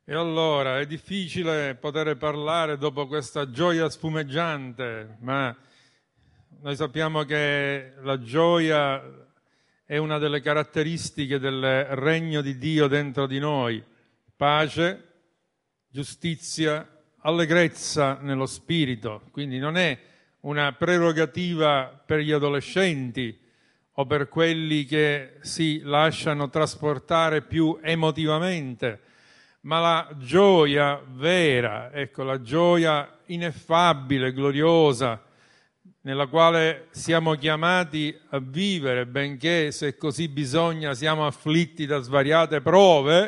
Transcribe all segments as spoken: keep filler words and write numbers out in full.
E allora è difficile poter parlare dopo questa gioia spumeggiante, ma noi sappiamo che la gioia è una delle caratteristiche del regno di Dio dentro di noi. Pace, giustizia, allegrezza nello spirito. Quindi non è una prerogativa per gli adolescenti o per quelli che si lasciano trasportare più emotivamente, ma la gioia vera, ecco, la gioia ineffabile, gloriosa, nella quale siamo chiamati a vivere, benché, se così bisogna, siamo afflitti da svariate prove.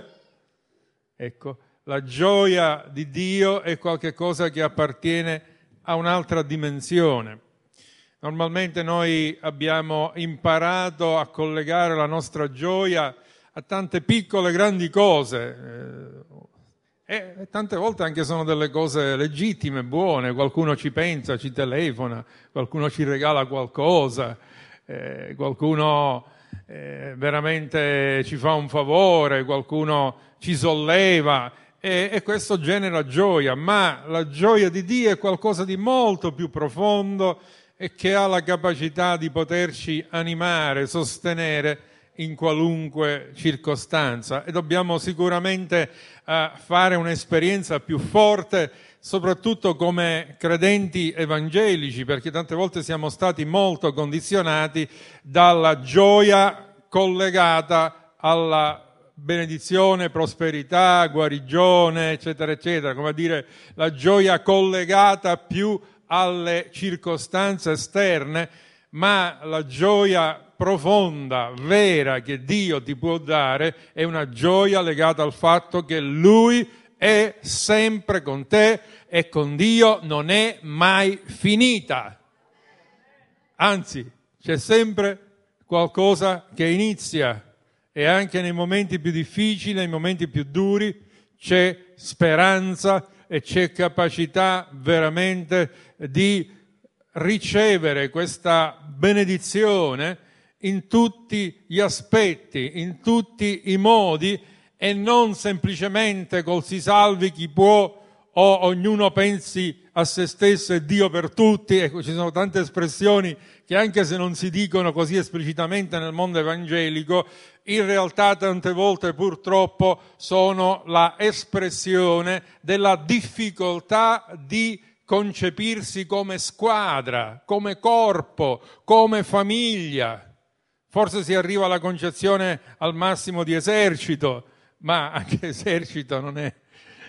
Ecco, la gioia di Dio è qualcosa che appartiene a un'altra dimensione. Normalmente noi abbiamo imparato a collegare la nostra gioia a tante piccole, grandi cose, eh, e tante volte anche sono delle cose legittime, buone. Qualcuno ci pensa, ci telefona, qualcuno ci regala qualcosa, eh, qualcuno eh, veramente ci fa un favore, qualcuno ci solleva, e, e questo genera gioia. Ma la gioia di Dio è qualcosa di molto più profondo e che ha la capacità di poterci animare, sostenere in qualunque circostanza, e dobbiamo sicuramente uh, fare un'esperienza più forte, soprattutto come credenti evangelici, perché tante volte siamo stati molto condizionati dalla gioia collegata alla benedizione, prosperità, guarigione, eccetera, eccetera, come a dire la gioia collegata più alle circostanze esterne, ma la gioia profonda, vera, che Dio ti può dare è una gioia legata al fatto che Lui è sempre con te e con Dio non è mai finita. Anzi, c'è sempre qualcosa che inizia, e anche nei momenti più difficili, nei momenti più duri, c'è speranza e c'è capacità veramente di ricevere questa benedizione in tutti gli aspetti, in tutti i modi, e non semplicemente col si salvi chi può o ognuno pensi a se stesso e Dio per tutti. Ecco, ci sono tante espressioni che, anche se non si dicono così esplicitamente nel mondo evangelico, in realtà tante volte purtroppo sono la espressione della difficoltà di concepirsi come squadra, come corpo, come famiglia. Forse si arriva alla concezione al massimo di esercito, ma anche esercito non è,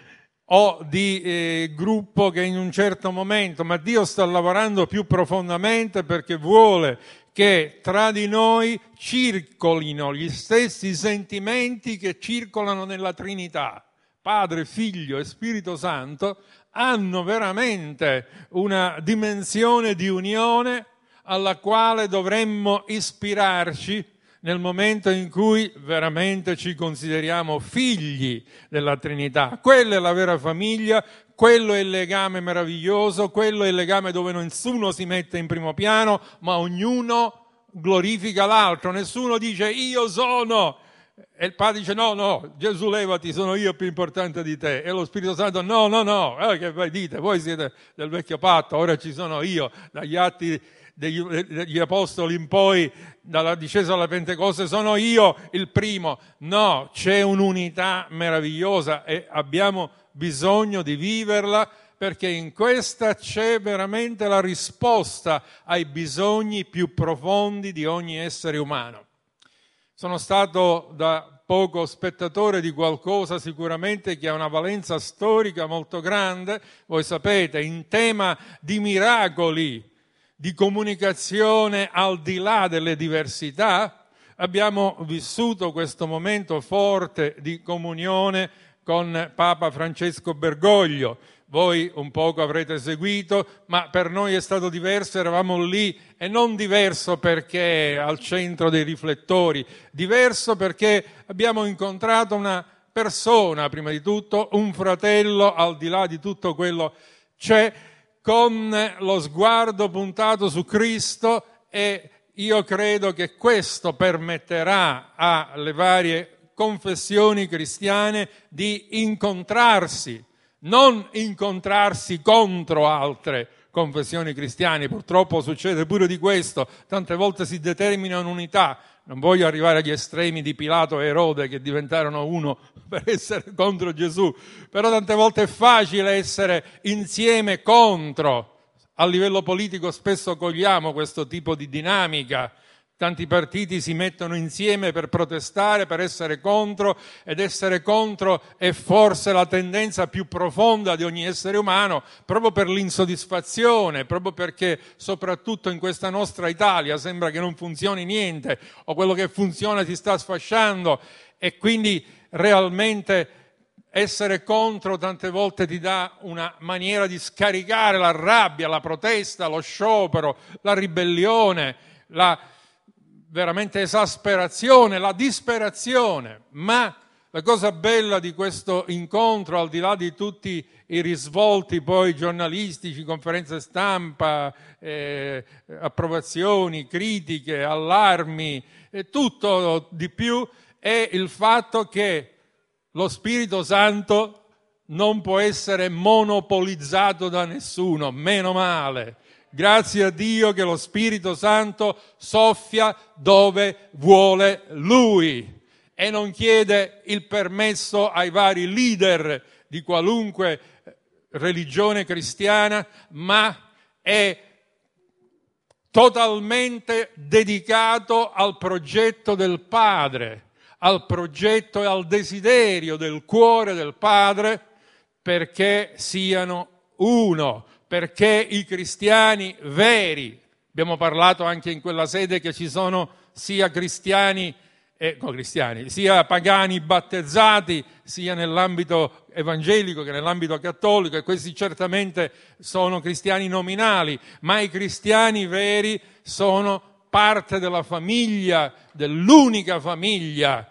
o di eh, gruppo che in un certo momento, ma Dio sta lavorando più profondamente perché vuole che tra di noi circolino gli stessi sentimenti che circolano nella Trinità. Padre, Figlio e Spirito Santo hanno veramente una dimensione di unione alla quale dovremmo ispirarci nel momento in cui veramente ci consideriamo figli della Trinità. Quella è la vera famiglia, quello è il legame meraviglioso, quello è il legame dove nessuno si mette in primo piano, ma ognuno glorifica l'altro. Nessuno dice io sono, e il Padre dice no, no, Gesù levati, sono io più importante di te, e lo Spirito Santo no, no, no, eh, che voi dite, voi siete del vecchio patto, ora ci sono io, dagli atti degli, degli apostoli in poi, dalla discesa alla Pentecoste, sono io il primo. No, c'è un'unità meravigliosa e abbiamo bisogno di viverla, perché in questa c'è veramente la risposta ai bisogni più profondi di ogni essere umano. Sono stato da poco spettatore di qualcosa sicuramente che ha una valenza storica molto grande. Voi sapete, in tema di miracoli, di comunicazione al di là delle diversità, abbiamo vissuto questo momento forte di comunione con Papa Francesco Bergoglio. Voi un poco avrete seguito, ma per noi è stato diverso, eravamo lì, e non diverso perché al centro dei riflettori, diverso perché abbiamo incontrato una persona, prima di tutto, un fratello al di là di tutto quello c'è, con lo sguardo puntato su Cristo, e io credo che questo permetterà alle varie confessioni cristiane di incontrarsi, non incontrarsi contro altre confessioni cristiane. Purtroppo succede pure di questo, tante volte si determina un'unità. Non voglio arrivare agli estremi di Pilato e Erode che diventarono uno per essere contro Gesù, però tante volte è facile essere insieme contro. A livello politico spesso cogliamo questo tipo di dinamica. Tanti partiti si mettono insieme per protestare, per essere contro, ed essere contro è forse la tendenza più profonda di ogni essere umano, proprio per l'insoddisfazione, proprio perché soprattutto in questa nostra Italia sembra che non funzioni niente, o quello che funziona si sta sfasciando, e quindi realmente essere contro tante volte ti dà una maniera di scaricare la rabbia, la protesta, lo sciopero, la ribellione, la veramente esasperazione, la disperazione. Ma la cosa bella di questo incontro, al di là di tutti i risvolti poi giornalistici, conferenze stampa, eh, approvazioni, critiche, allarmi e tutto di più, è il fatto che lo Spirito Santo non può essere monopolizzato da nessuno, meno male. Grazie a Dio che lo Spirito Santo soffia dove vuole Lui e non chiede il permesso ai vari leader di qualunque religione cristiana, ma è totalmente dedicato al progetto del Padre, al progetto e al desiderio del cuore del Padre, perché siano uno, perché i cristiani veri, abbiamo parlato anche in quella sede che ci sono sia cristiani, eh, no, cristiani, sia pagani battezzati, sia nell'ambito evangelico che nell'ambito cattolico, e questi certamente sono cristiani nominali, ma i cristiani veri sono parte della famiglia, dell'unica famiglia,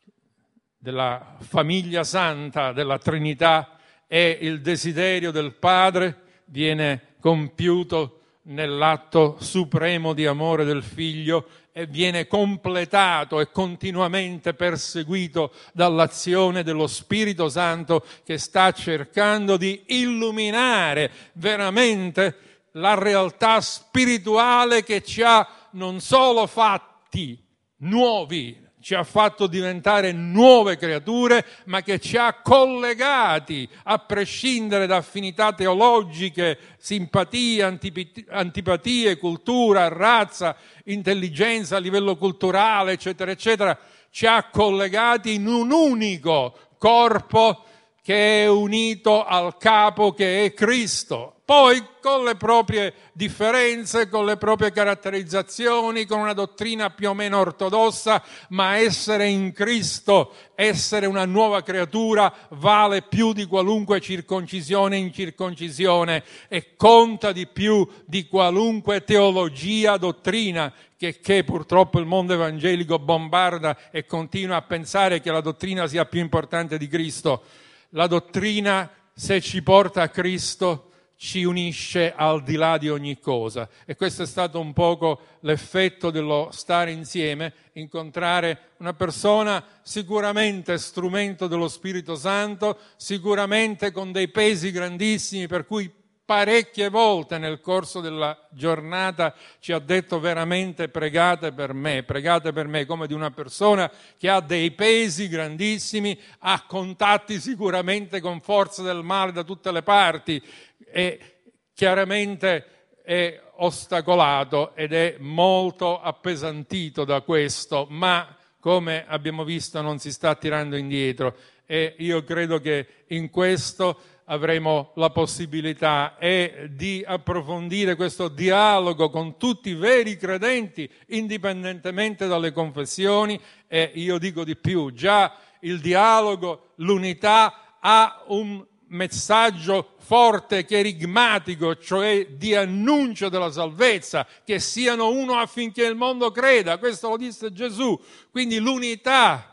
della famiglia santa, della Trinità, e il desiderio del Padre viene compiuto nell'atto supremo di amore del Figlio e viene completato e continuamente perseguito dall'azione dello Spirito Santo, che sta cercando di illuminare veramente la realtà spirituale che ci ha non solo fatti nuovi, ci ha fatto diventare nuove creature, ma che ci ha collegati, a prescindere da affinità teologiche, simpatie, antipatie, cultura, razza, intelligenza a livello culturale, eccetera, eccetera, ci ha collegati in un unico corpo che è unito al capo, che è Cristo. Poi con le proprie differenze, con le proprie caratterizzazioni, con una dottrina più o meno ortodossa, ma essere in Cristo, essere una nuova creatura, vale più di qualunque circoncisione e incirconcisione, e conta di più di qualunque teologia, dottrina, che, che purtroppo il mondo evangelico bombarda e continua a pensare che la dottrina sia più importante di Cristo. La dottrina, se ci porta a Cristo, ci unisce al di là di ogni cosa, e questo è stato un poco l'effetto dello stare insieme, incontrare una persona sicuramente strumento dello Spirito Santo, sicuramente con dei pesi grandissimi, per cui parecchie volte nel corso della giornata ci ha detto veramente: pregate per me, pregate per me, come di una persona che ha dei pesi grandissimi, ha contatti sicuramente con forze del male da tutte le parti, e chiaramente è ostacolato ed è molto appesantito da questo, ma come abbiamo visto non si sta tirando indietro, e io credo che in questo avremo la possibilità e di approfondire questo dialogo con tutti i veri credenti, indipendentemente dalle confessioni. E io dico di più: già il dialogo, l'unità ha un messaggio forte, cherigmatico, cioè di annuncio della salvezza, che siano uno affinché il mondo creda. Questo lo disse Gesù. Quindi l'unità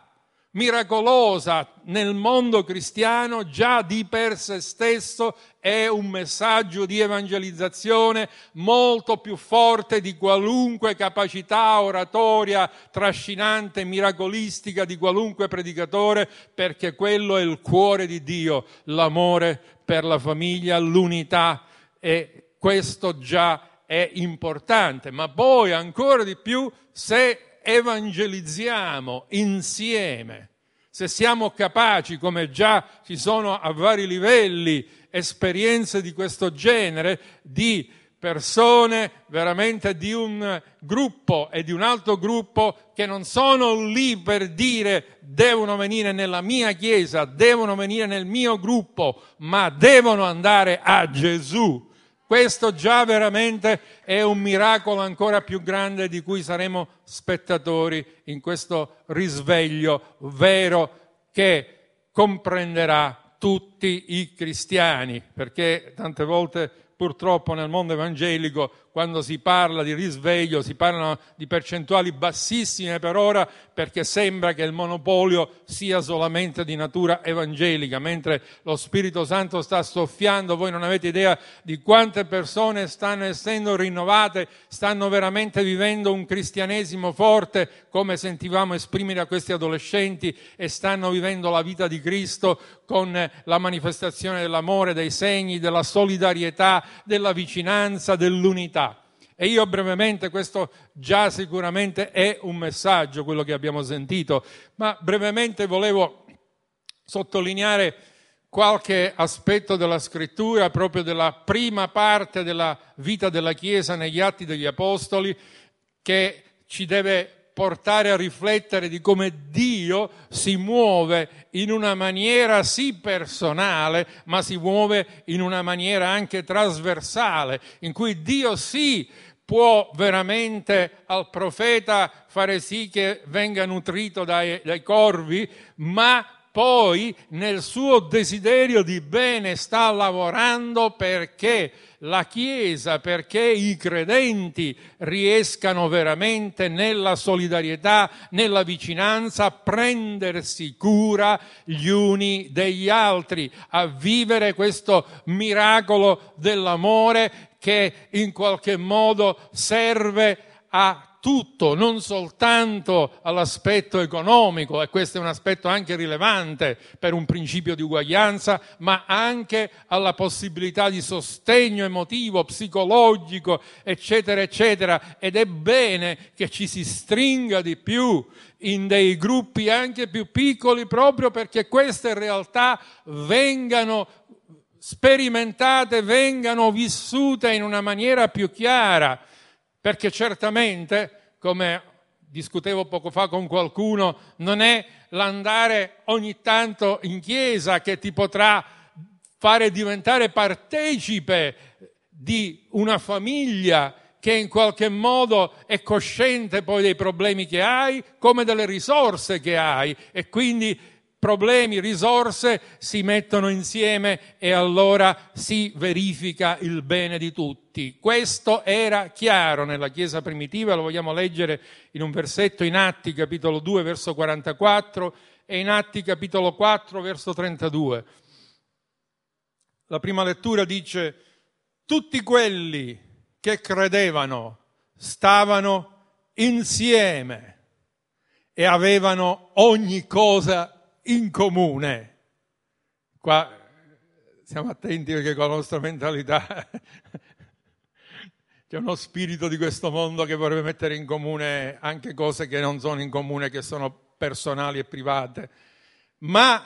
miracolosa nel mondo cristiano già di per sé stesso è un messaggio di evangelizzazione molto più forte di qualunque capacità oratoria trascinante, miracolistica di qualunque predicatore, perché quello è il cuore di Dio, l'amore per la famiglia, l'unità, e questo già è importante. Ma poi ancora di più se evangelizziamo insieme, se siamo capaci, come già ci sono a vari livelli esperienze di questo genere, di persone veramente di un gruppo e di un altro gruppo che non sono lì per dire devono venire nella mia chiesa, devono venire nel mio gruppo, ma devono andare a Gesù. Questo già veramente è un miracolo ancora più grande di cui saremo spettatori in questo risveglio vero che comprenderà tutti i cristiani, perché tante volte purtroppo nel mondo evangelico quando si parla di risveglio si parlano di percentuali bassissime per ora, perché sembra che il monopolio sia solamente di natura evangelica, mentre lo Spirito Santo sta soffiando. Voi non avete idea di quante persone stanno essendo rinnovate, stanno veramente vivendo un cristianesimo forte, come sentivamo esprimere a questi adolescenti, e stanno vivendo la vita di Cristo con la manifestazione dell'amore, dei segni, della solidarietà, della vicinanza, dell'unità. E io brevemente, questo già sicuramente è un messaggio, quello che abbiamo sentito, ma brevemente volevo sottolineare qualche aspetto della scrittura, proprio della prima parte della vita della Chiesa negli Atti degli Apostoli, che ci deve portare a riflettere di come Dio si muove in una maniera sì personale, ma si muove in una maniera anche trasversale, in cui Dio sì può veramente al profeta fare sì che venga nutrito dai, dai corvi, ma poi nel suo desiderio di bene sta lavorando perché la Chiesa, perché i credenti riescano veramente nella solidarietà, nella vicinanza, a prendersi cura gli uni degli altri, a vivere questo miracolo dell'amore che in qualche modo serve a tutto, non soltanto all'aspetto economico, e questo è un aspetto anche rilevante per un principio di uguaglianza, ma anche alla possibilità di sostegno emotivo, psicologico, eccetera, eccetera. Ed è bene che ci si stringa di più in dei gruppi anche più piccoli, proprio perché queste realtà vengano sperimentate, vengano vissute in una maniera più chiara. Perché certamente, come discutevo poco fa con qualcuno, non è l'andare ogni tanto in chiesa che ti potrà fare diventare partecipe di una famiglia che in qualche modo è cosciente poi dei problemi che hai, come delle risorse che hai, e quindi problemi, risorse si mettono insieme e allora si verifica il bene di tutti. Questo era chiaro nella Chiesa primitiva, lo vogliamo leggere in un versetto in Atti capitolo due verso quarantaquattro e in Atti capitolo quattro verso trentadue. La prima lettura dice: tutti quelli che credevano stavano insieme e avevano ogni cosa in comune. Qua siamo attenti perché con la nostra mentalità c'è uno spirito di questo mondo che vorrebbe mettere in comune anche cose che non sono in comune, che sono personali e private, ma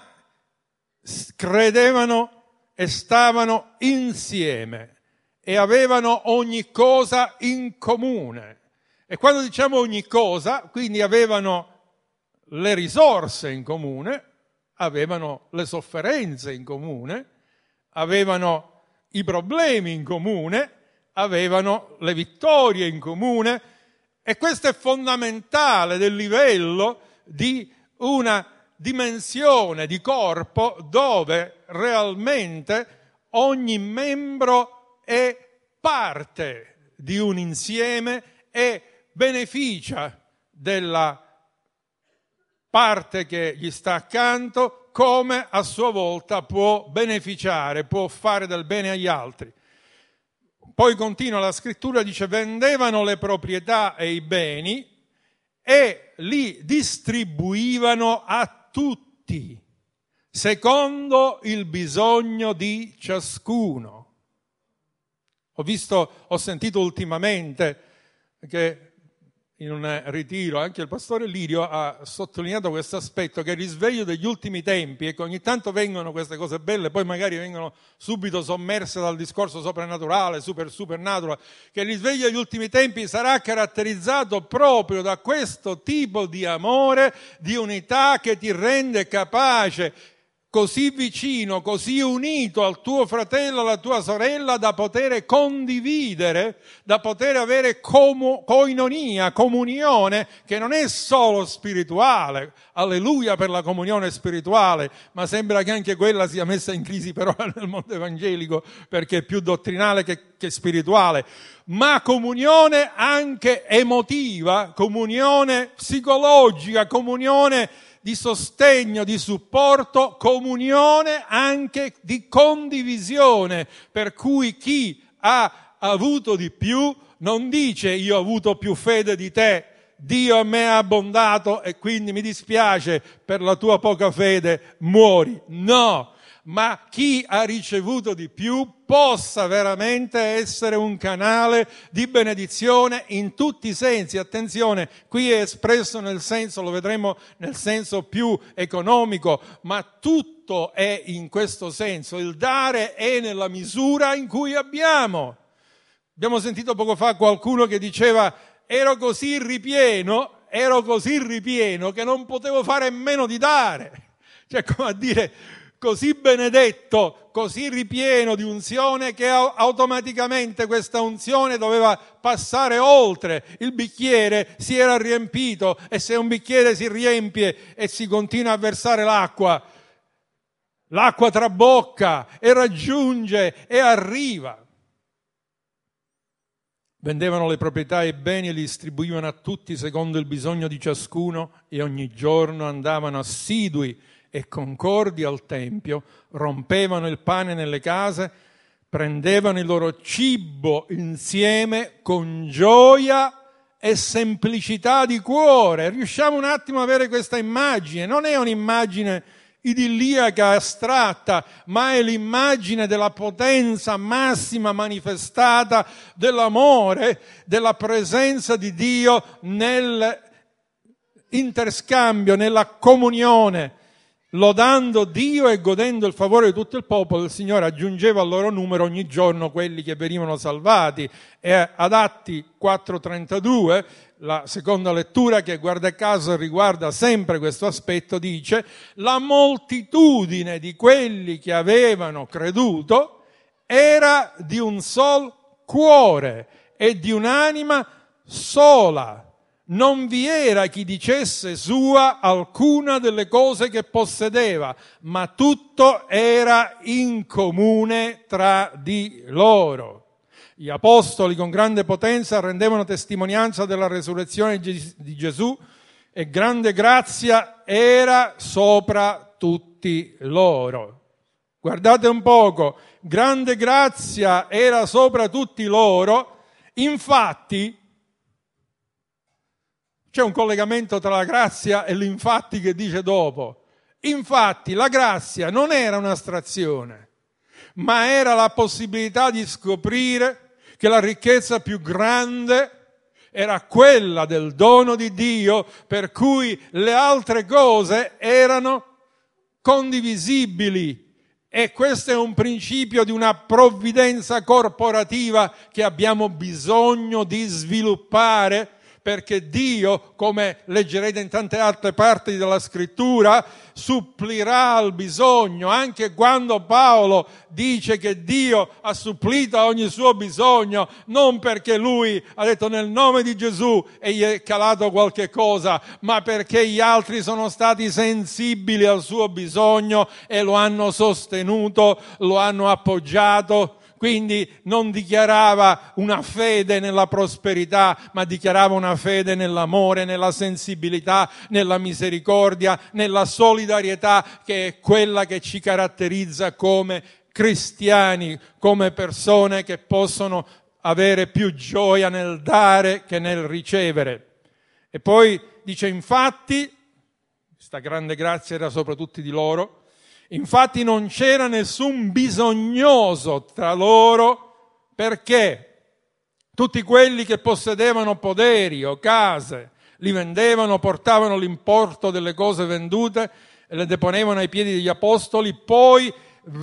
credevano e stavano insieme e avevano ogni cosa in comune. E quando diciamo ogni cosa, quindi avevano le risorse in comune, avevano le sofferenze in comune, avevano i problemi in comune, avevano le vittorie in comune, e questo è fondamentale del livello di una dimensione di corpo dove realmente ogni membro è parte di un insieme e beneficia della parte che gli sta accanto, come a sua volta può beneficiare, può fare del bene agli altri. Poi continua la scrittura, dice: vendevano le proprietà e i beni e li distribuivano a tutti, secondo il bisogno di ciascuno. Ho visto, ho sentito ultimamente che in un ritiro anche il pastore Lirio ha sottolineato questo aspetto, che il risveglio degli ultimi tempi, e che ogni tanto vengono queste cose belle, poi magari vengono subito sommerse dal discorso soprannaturale, super supernatural, che il risveglio degli ultimi tempi sarà caratterizzato proprio da questo tipo di amore, di unità che ti rende capace, così vicino, così unito al tuo fratello, alla tua sorella, da poter condividere, da poter avere comu- koinonia, comunione, che non è solo spirituale, alleluia per la comunione spirituale, ma sembra che anche quella sia messa in crisi però nel mondo evangelico, perché è più dottrinale che, che spirituale, ma comunione anche emotiva, comunione psicologica, comunione di sostegno, di supporto, comunione anche di condivisione, per cui chi ha avuto di più non dice io ho avuto più fede di te, Dio a me ha abbondato e quindi mi dispiace per la tua poca fede, muori. No, ma chi ha ricevuto di più possa veramente essere un canale di benedizione in tutti i sensi. Attenzione, qui è espresso nel senso, lo vedremo nel senso più economico, ma tutto è in questo senso. Il dare è nella misura in cui abbiamo. Abbiamo sentito poco fa qualcuno che diceva: ero così ripieno, ero così ripieno che non potevo fare a meno di dare. Cioè, come a dire, così benedetto, così ripieno di unzione, che automaticamente questa unzione doveva passare oltre. Il bicchiere si era riempito, e se un bicchiere si riempie e si continua a versare l'acqua, l'acqua trabocca e raggiunge e arriva. Vendevano le proprietà e i beni e li distribuivano a tutti secondo il bisogno di ciascuno, e ogni giorno andavano assidui e concordi al Tempio, rompevano il pane nelle case, prendevano il loro cibo insieme con gioia e semplicità di cuore. Riusciamo un attimo a avere questa immagine? Non è un'immagine idilliaca, astratta, ma è l'immagine della potenza massima manifestata dell'amore, della presenza di Dio nell'interscambio, nella comunione. Lodando Dio e godendo il favore di tutto il popolo, il Signore aggiungeva al loro numero ogni giorno quelli che venivano salvati. E ad Atti quattro trentadue, la seconda lettura, che guarda caso riguarda sempre questo aspetto, dice: la moltitudine di quelli che avevano creduto era di un sol cuore e di un'anima sola. Non vi era chi dicesse sua alcuna delle cose che possedeva, ma tutto era in comune tra di loro. Gli apostoli con grande potenza rendevano testimonianza della resurrezione di Gesù, e grande grazia era sopra tutti loro. Guardate un poco, grande grazia era sopra tutti loro, infatti. C'è un collegamento tra la grazia e l'infatti che dice dopo. Infatti la grazia non era un'astrazione, ma era la possibilità di scoprire che la ricchezza più grande era quella del dono di Dio, per cui le altre cose erano condivisibili. E questo è un principio di una provvidenza corporativa che abbiamo bisogno di sviluppare, perché Dio, come leggerete in tante altre parti della scrittura, supplirà al bisogno. Anche quando Paolo dice che Dio ha supplito a ogni suo bisogno, non perché lui ha detto nel nome di Gesù e gli è calato qualche cosa, ma perché gli altri sono stati sensibili al suo bisogno e lo hanno sostenuto, lo hanno appoggiato. quindi non dichiarava una fede nella prosperità, ma dichiarava una fede nell'amore, nella sensibilità, nella misericordia, nella solidarietà, che è quella che ci caratterizza come cristiani, come persone che possono avere più gioia nel dare che nel ricevere. E poi dice, infatti, questa grande grazia era sopra tutti di loro, infatti non c'era nessun bisognoso tra loro, perché tutti quelli che possedevano poderi o case li vendevano, portavano l'importo delle cose vendute e le deponevano ai piedi degli apostoli, poi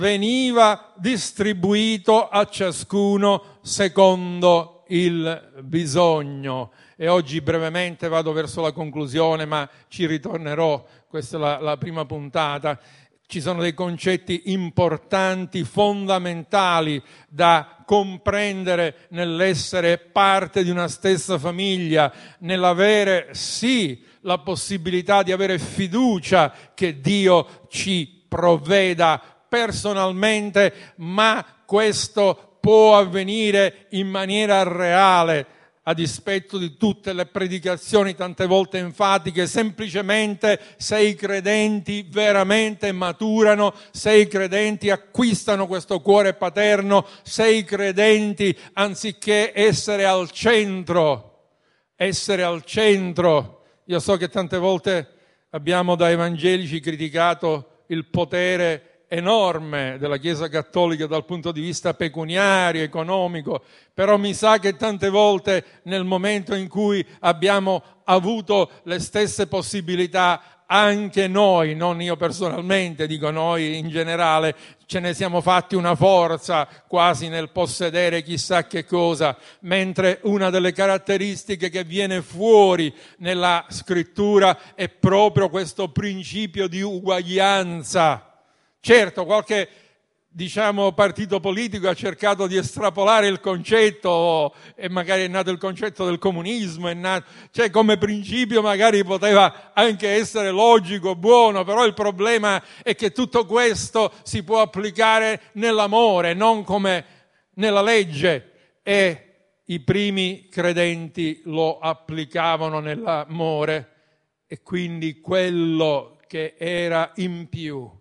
veniva distribuito a ciascuno secondo il bisogno. E oggi brevemente vado verso la conclusione, ma ci ritornerò, questa è la, la prima puntata. Ci sono dei concetti importanti, fondamentali da comprendere nell'essere parte di una stessa famiglia, nell'avere sì la possibilità di avere fiducia che Dio ci provveda personalmente, ma questo può avvenire in maniera reale, a dispetto di tutte le predicazioni tante volte enfatiche, semplicemente se i credenti veramente maturano, se i credenti acquistano questo cuore paterno, se i credenti, anziché essere al centro, essere al centro. Io so che tante volte abbiamo da evangelici criticato il potere enorme della Chiesa Cattolica dal punto di vista pecuniario, economico, però mi sa che tante volte nel momento in cui abbiamo avuto le stesse possibilità, anche noi, non io personalmente, dico noi in generale, ce ne siamo fatti una forza quasi nel possedere chissà che cosa, mentre una delle caratteristiche che viene fuori nella scrittura è proprio questo principio di uguaglianza. Certo, qualche, diciamo, partito politico ha cercato di estrapolare il concetto, e magari è nato il concetto del comunismo, è nato, cioè come principio magari poteva anche essere logico, buono, però il problema è che tutto questo si può applicare nell'amore, non come nella legge, e i primi credenti lo applicavano nell'amore, e quindi quello che era in più.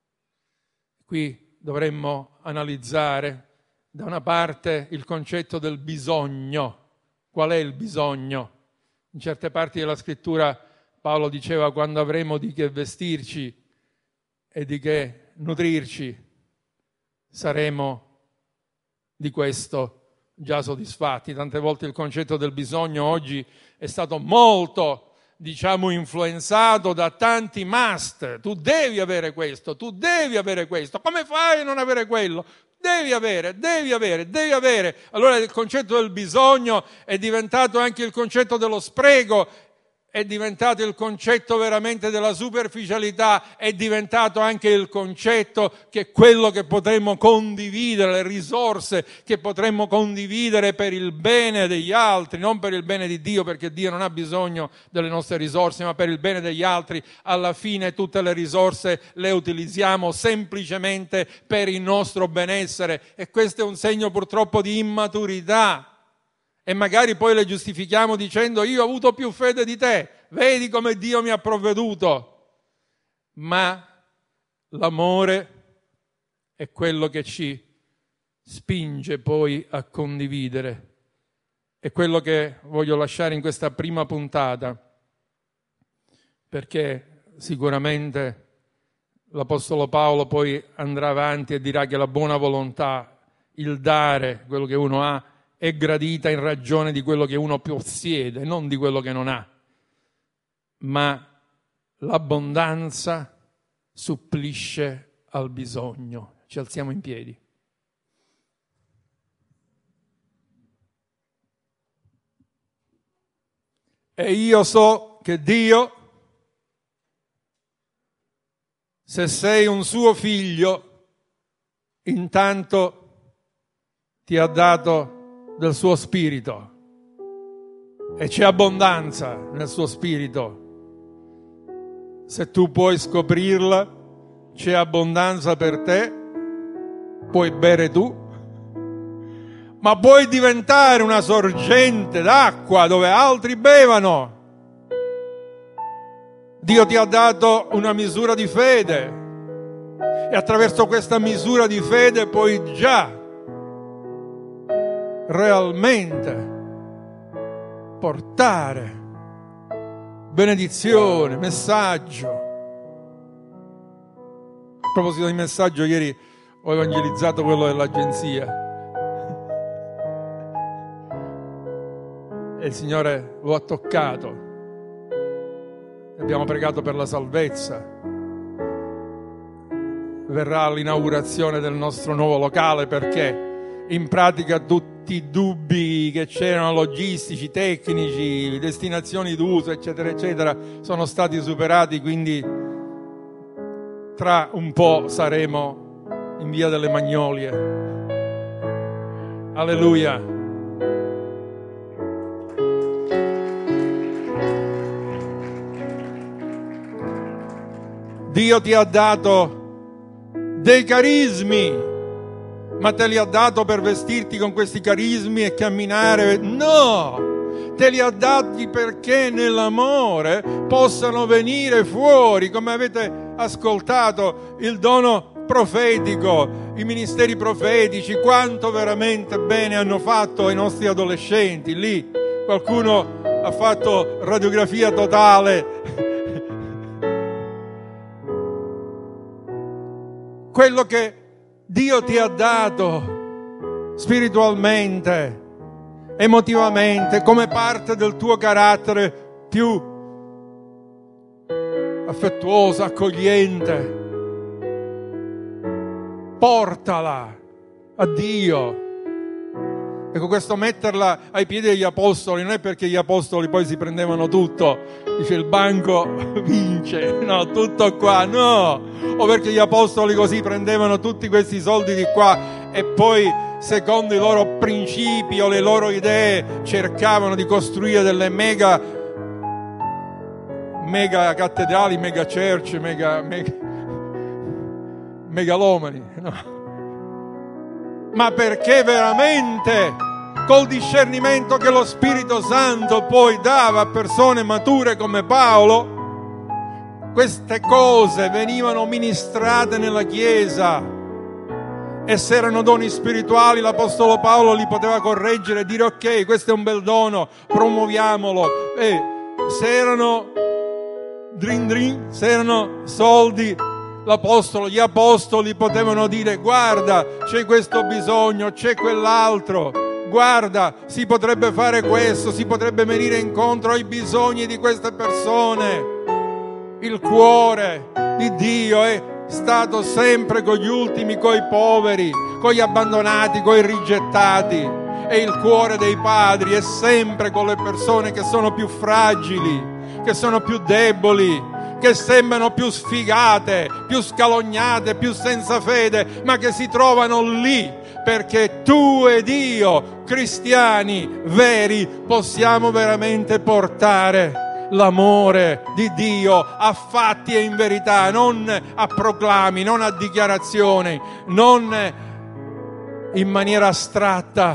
Qui dovremmo analizzare da una parte il concetto del bisogno. Qual è il bisogno? In certe parti della scrittura Paolo diceva: quando avremo di che vestirci e di che nutrirci, saremo di questo già soddisfatti. Tante volte il concetto del bisogno oggi è stato molto, diciamo, influenzato da tanti must. Tu devi avere questo, tu devi avere questo. Come fai a non avere quello? Devi avere, devi avere, devi avere. Allora il concetto del bisogno è diventato anche il concetto dello spreco, è diventato il concetto veramente della superficialità, è diventato anche il concetto che quello che potremmo condividere, le risorse che potremmo condividere per il bene degli altri, non per il bene di Dio, perché Dio non ha bisogno delle nostre risorse, ma per il bene degli altri. Alla fine tutte le risorse le utilizziamo semplicemente per il nostro benessere, e questo è un segno purtroppo di immaturità. E magari poi le giustifichiamo dicendo: io ho avuto più fede di te, vedi come Dio mi ha provveduto. Ma l'amore è quello che ci spinge poi a condividere. È quello che voglio lasciare in questa prima puntata, perché sicuramente l'Apostolo Paolo poi andrà avanti e dirà che la buona volontà, il dare quello che uno ha, è gradita in ragione di quello che uno possiede, non di quello che non ha. Ma l'abbondanza supplisce al bisogno. Ci alziamo in piedi. E io so che Dio, se sei un suo figlio, intanto ti ha dato del suo spirito, e c'è abbondanza nel suo spirito. Se tu puoi scoprirla, c'è abbondanza per te, puoi bere tu, ma puoi diventare una sorgente d'acqua dove altri bevano. Dio ti ha dato una misura di fede e attraverso questa misura di fede puoi già realmente portare benedizione, messaggio. A proposito di messaggio, ieri ho evangelizzato quello dell'agenzia e il Signore lo ha toccato. Abbiamo pregato per la salvezza. Verrà l'inaugurazione del nostro nuovo locale perché in pratica tutti i dubbi che c'erano, logistici, tecnici, destinazioni d'uso, eccetera, eccetera, sono stati superati, quindi tra un po' saremo in via delle Magnolie. Alleluia. Dio ti ha dato dei carismi, ma te li ha dato per vestirti con questi carismi e camminare? No! Te li ha dati perché nell'amore possano venire fuori, come avete ascoltato, il dono profetico, i ministeri profetici, quanto veramente bene hanno fatto ai nostri adolescenti. Lì qualcuno ha fatto radiografia totale. Quello che Dio ti ha dato spiritualmente, emotivamente, come parte del tuo carattere più affettuoso, accogliente, portala a Dio. Ecco, questo metterla ai piedi degli apostoli non è perché gli apostoli poi si prendevano tutto, dice il banco vince, no, tutto qua, no, o perché gli apostoli così prendevano tutti questi soldi di qua e poi secondo i loro principi o le loro idee cercavano di costruire delle mega mega cattedrali, mega church, mega, mega megalomani, no. Ma perché veramente col discernimento che lo Spirito Santo poi dava a persone mature come Paolo, queste cose venivano ministrate nella Chiesa, e se erano doni spirituali l'Apostolo Paolo li poteva correggere e dire ok, questo è un bel dono, promuoviamolo. E se erano drin drin, se erano soldi, l'apostolo, gli apostoli potevano dire guarda, c'è questo bisogno, c'è quell'altro, guarda, si potrebbe fare questo, si potrebbe venire incontro ai bisogni di queste persone. Il cuore di Dio è stato sempre con gli ultimi, con i poveri, con gli abbandonati, con i rigettati, e il cuore dei padri è sempre con le persone che sono più fragili, che sono più deboli, che sembrano più sfigate, più scalognate, più senza fede, ma che si trovano lì perché tu ed io, cristiani veri, possiamo veramente portare l'amore di Dio a fatti e in verità, non a proclami, non a dichiarazioni, non in maniera astratta.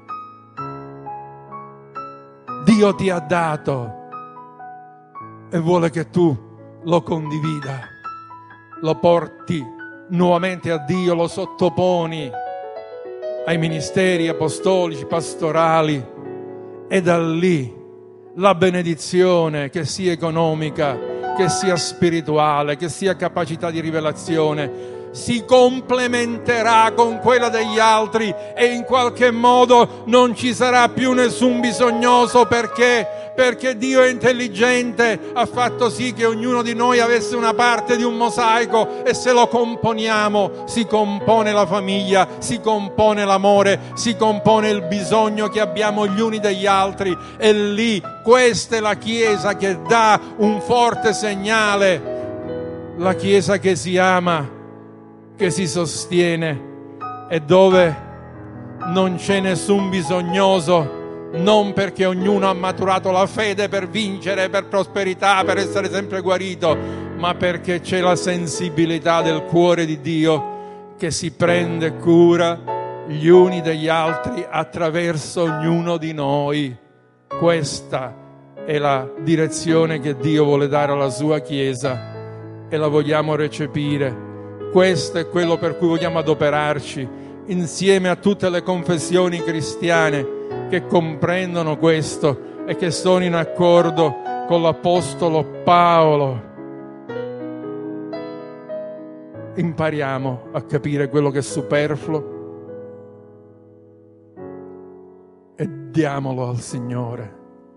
Dio ti ha dato e vuole che tu lo condivida, lo porti nuovamente a Dio, lo sottoponi ai ministeri apostolici, pastorali, e da lì la benedizione, che sia economica, che sia spirituale, che sia capacità di rivelazione, si complementerà con quella degli altri e in qualche modo non ci sarà più nessun bisognoso. Perché? Perché Dio è intelligente, ha fatto sì che ognuno di noi avesse una parte di un mosaico, e se lo componiamo si compone la famiglia, si compone l'amore, si compone il bisogno che abbiamo gli uni degli altri, e lì questa è la Chiesa che dà un forte segnale, la Chiesa che si ama, che si sostiene, e dove non c'è nessun bisognoso, non perché ognuno ha maturato la fede per vincere, per prosperità, per essere sempre guarito, ma perché c'è la sensibilità del cuore di Dio che si prende cura gli uni degli altri attraverso ognuno di noi. Questa è la direzione che Dio vuole dare alla sua Chiesa e la vogliamo recepire. Questo è quello per cui vogliamo adoperarci insieme a tutte le confessioni cristiane che comprendono questo e che sono in accordo con l'Apostolo Paolo. Impariamo a capire quello che è superfluo e diamolo al Signore.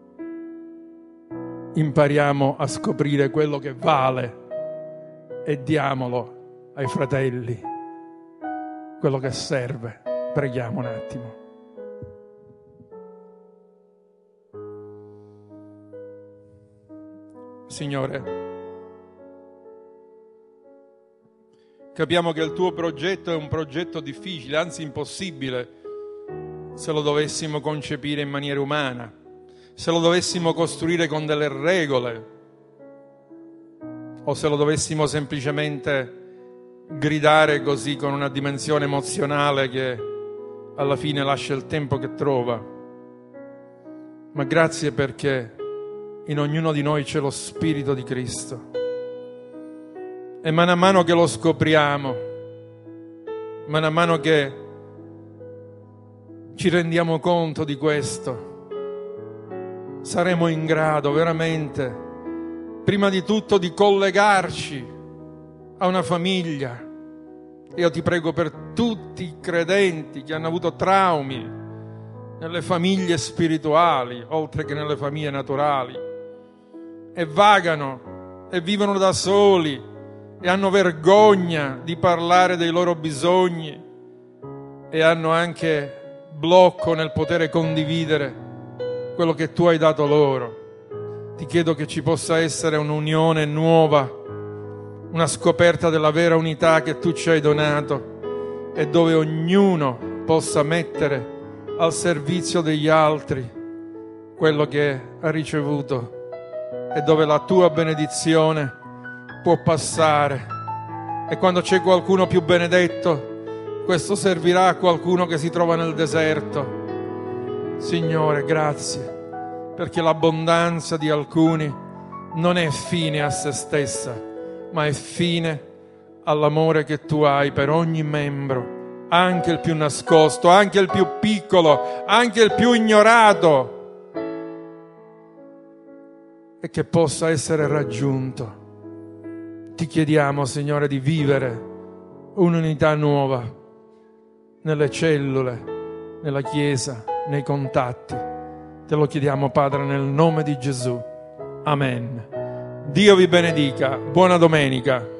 Impariamo a scoprire quello che vale e diamolo ai fratelli, quello che serve. Preghiamo un attimo. Signore, capiamo che il tuo progetto è un progetto difficile, anzi impossibile, se lo dovessimo concepire in maniera umana, se lo dovessimo costruire con delle regole, o se lo dovessimo semplicemente gridare così con una dimensione emozionale che alla fine lascia il tempo che trova. Ma grazie perché in ognuno di noi c'è lo Spirito di Cristo e man mano che lo scopriamo, man mano che ci rendiamo conto di questo, saremo in grado veramente prima di tutto di collegarci a una famiglia. Io ti prego per tutti i credenti che hanno avuto traumi nelle famiglie spirituali, oltre che nelle famiglie naturali, e vagano e vivono da soli e hanno vergogna di parlare dei loro bisogni e hanno anche blocco nel poter condividere quello che tu hai dato loro. Ti chiedo che ci possa essere un'unione nuova, una scoperta della vera unità che tu ci hai donato e dove ognuno possa mettere al servizio degli altri quello che ha ricevuto e dove la tua benedizione può passare. E quando c'è qualcuno più benedetto, questo servirà a qualcuno che si trova nel deserto. Signore, grazie, perché l'abbondanza di alcuni non è fine a se stessa, ma è fine all'amore che tu hai per ogni membro, anche il più nascosto, anche il più piccolo, anche il più ignorato, e che possa essere raggiunto. Ti chiediamo, Signore, di vivere un'unità nuova nelle cellule, nella Chiesa, nei contatti. Te lo chiediamo, Padre, nel nome di Gesù. Amen. Dio vi benedica. Buona domenica.